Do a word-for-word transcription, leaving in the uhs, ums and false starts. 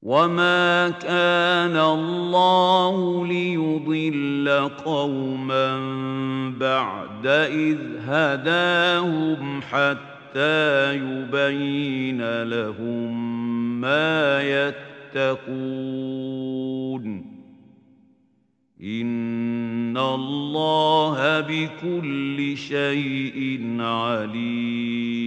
وما كان الله ليضل قوما بعد إذ هداهم حتى يبين لهم ما يتقون إن الله بكل شيء عليم.